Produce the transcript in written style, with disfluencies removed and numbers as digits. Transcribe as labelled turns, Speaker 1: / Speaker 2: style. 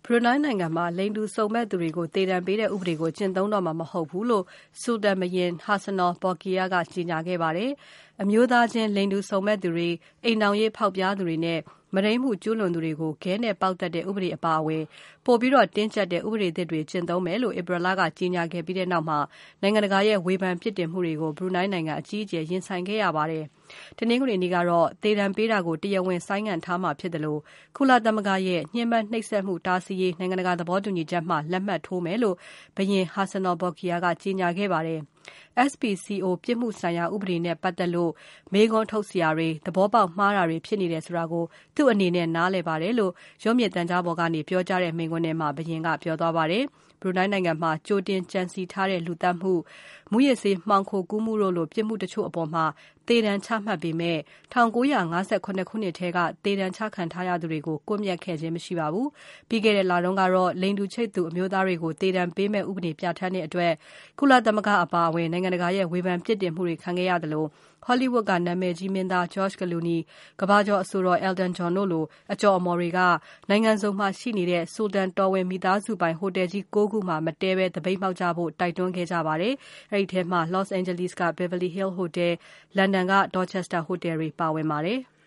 Speaker 1: ဘရူနိုင်းနိုင်ငံမှာလိင်တူစုံမက်သူတွေကိုသေဒဏ်ပေးတဲ့ဥပဒေကိုကျင့်သုံးတော့မှာမဟုတ်ဘူးလို့ ဆူဒန်ဘုရင် Hassanal Bolkiah ကကြေညာခဲ့ပါတယ်။ အမျိုးသားချင်းလိင်တူစုံမက်သူတွေ၊ အိမ်ထောင်ရေးဖောက်ပြားသူတွေနဲ့ မုဒိမ်းမှုကျူးလွန်သူတွေကို ခဲနဲ့ပေါက်တတ်တဲ့ဥပဒေအပါအဝင် ပိုပြီးတင်းကြပ်တဲ့ဥပဒေသစ်တွေကျင့်သုံးမယ်လို့ ဧပြီလကကြေညာခဲ့ပြီးနောက်မှာ နိုင်ငံတကာရဲ့ဝေဖန်ပြစ်တင်မှုတွေကို ဘရူနိုင်းနိုင်ငံအကြီးအကျယ်ရင်ဆိုင်ခဲ့ရပါတယ်။ တနင်္ဂနွေနေ့ကတော့ သေဒဏ်ပေးတာကိုတရားဝင်ဆိုင်းငံ့ထားမှာဖြစ်သလို ကုလသမဂ္ဂရဲ့ ညှဉ်းပန်းနှိပ်စက်မှုတားဆီးရေးနိုင်ငံတကာသဘောတူညီချက်မှာ လက်မှတ်ထိုးမယ်လို့ ဘုရင် Hassanal Bolkiah ကကြေညာခဲ့ပါတယ်။ SPCO ပြစ်မှုဆိုင်ရာဥပဒေနဲ့ပတ်သက်လို့ မေးခွန်းထုတ်စရာတွေ၊ သဘောပေါက်မှားတာတွေဖြစ်နေတယ်ဆိုတာကို သူ့အနေနဲ့နားလည်ပါတယ်လို့ ရုပ်မြင်သံကြားပေါ်ကနေပြောကြားတဲ့မိန့်ခွန်းထဲမှာ ဘုရင်ကပြောသွားပါတယ်။ ဘရူနိုင်းနိုင်ငံမှာ ကြိုတင်ကြံစည်ထားတဲ့လူသတ်မှု၊ မူးယစ်ဆေးမှောင်ခိုကူးမှုတို့လိုပြစ်မှုတချို့အပေါ် သေဒဏ်ချမှတ်ပေမဲ့ ၁၉၅၇ ခုနှစ်ထဲက သေဒဏ်ချခံထားရသူတွေကို ကွပ်မျက်ခဲ့ခြင်းမရှိပါဘူး။ ပြီးခဲ့တဲ့လတုန်းကတော့ လိင်တူချိတ်သူအမျိုးသားတွေကို သေဒဏ်ပေးမယ့်ဥပဒေပြဌာန်းတဲ့အတွက် ကုလသမဂ္ဂအပါအဝင် နိုင်ငံတကာရဲ့ဝေဖန်ပြစ်တင်မှုတွေခံခဲ့ရသလို Hollywood ကနာမည်ကြီးမင်းသား George Clooney၊ ကမ္ဘာကျော်အဆိုတော် Elton John တို့လို အကျော်အမော်တွေက နိုင်ငံစုံမှာရှိနေတဲ့ ဆူဒန်တော်ဝင်မိသားစုပိုင်ဟိုတယ်ကြီး ၉ ခုမှာ မတည်းဘဲသပိတ်မှောက်ကြဖို့ တိုက်တွန်းခဲ့ကြပါတယ်။ အဲဒီထဲမှာ Los Angeles က Beverly Hills Hotel၊ လန်ဒန်က Dorchester Hotel တွေပါဝင်ပါတယ်။